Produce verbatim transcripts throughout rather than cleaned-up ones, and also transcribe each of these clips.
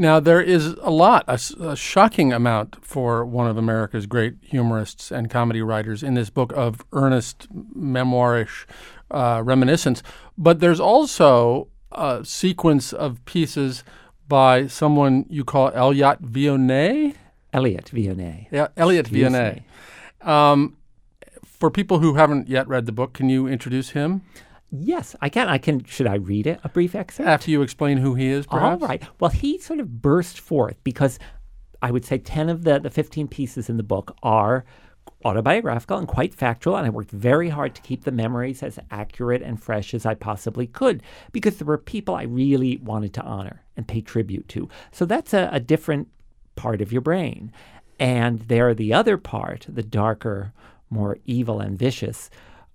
Now, there is a lot, a, s- a shocking amount for one of America's great humorists and comedy writers in this book of earnest, memoirish uh, reminiscence. But there's also a sequence of pieces by someone you call Elliot Vionnet? Elliot Vionnet. Yeah, Elliot Excuse Vionnet. me. Um, for people who haven't yet read the book, can you introduce him Yes, I can. I can. Should I read it? A brief excerpt? after you explain who he is, perhaps? All right. Well, he sort of burst forth because I would say ten of the, the fifteen pieces in the book are autobiographical and quite factual, and I worked very hard to keep the memories as accurate and fresh as I possibly could because there were people I really wanted to honor and pay tribute to. So that's a, a different part of your brain. And there, the other part, the darker, more evil and vicious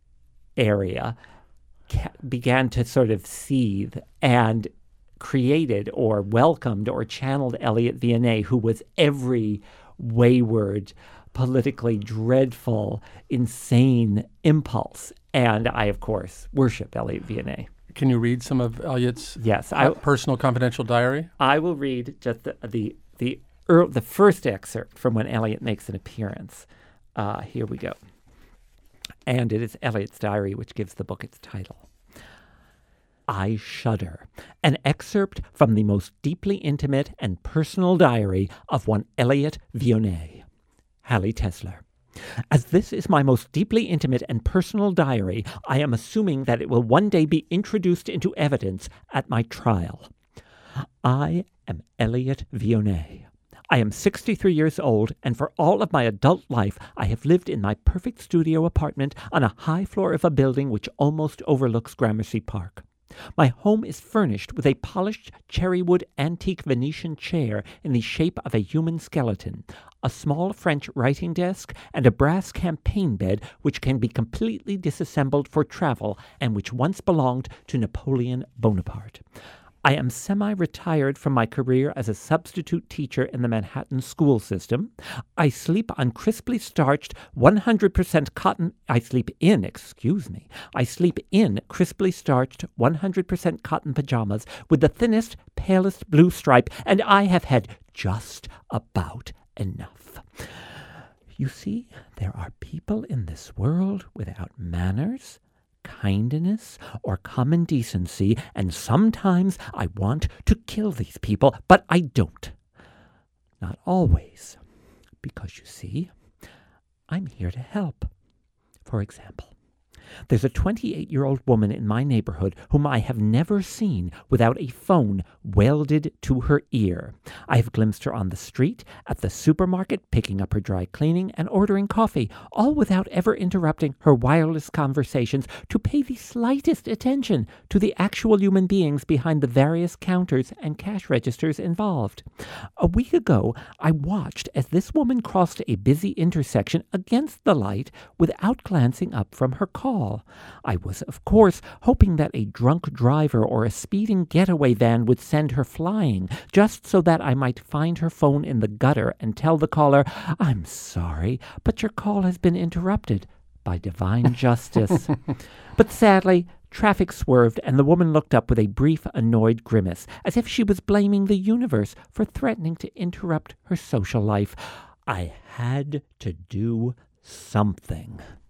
area, ca- began to sort of seethe and created or welcomed or channeled Elliot Vionnet, who was every wayward, politically dreadful, insane impulse. And I, of course, worship Elliot Vionnet. Can you read some of Elliot's Yes, uh, I, personal confidential diary? I will read just the the the, er, the first excerpt from when Elliot makes an appearance. Uh, here we go. And it is Elliot's diary, which gives the book its title. I Shudder, an excerpt from the most deeply intimate and personal diary of one Elliot Vionnet. Hallie Tesler. As this is my most deeply intimate and personal diary, I am assuming that it will one day be introduced into evidence at my trial. I am Elliot Vionnet. I am sixty-three years old, and for all of my adult life, I have lived in my perfect studio apartment on a high floor of a building which almost overlooks Gramercy Park. My home is furnished with a polished cherrywood antique Venetian chair in the shape of a human skeleton, a small French writing desk, and a brass campaign bed which can be completely disassembled for travel and which once belonged to Napoleon Bonaparte. I am semi-retired from my career as a substitute teacher in the Manhattan school system. I sleep on crisply starched one hundred percent cotton. I sleep in, excuse me. I sleep in crisply starched one hundred percent cotton pajamas with the thinnest, palest blue stripe, and I have had just about enough. You see, there are people in this world without manners, kindness, or common decency, and sometimes I want to kill these people, but I don't. Not always, because you see, I'm here to help. For example, there's a twenty-eight-year-old woman in my neighborhood whom I have never seen without a phone welded to her ear. I have glimpsed her on the street, at the supermarket, picking up her dry cleaning, and ordering coffee, all without ever interrupting her wireless conversations to pay the slightest attention to the actual human beings behind the various counters and cash registers involved. A week ago, I watched as this woman crossed a busy intersection against the light without glancing up from her car. I was, of course, hoping that a drunk driver or a speeding getaway van would send her flying, just so that I might find her phone in the gutter and tell the caller, "I'm sorry, but your call has been interrupted by divine justice." But sadly, traffic swerved, and the woman looked up with a brief, annoyed grimace, as if she was blaming the universe for threatening to interrupt her social life. I had to do something.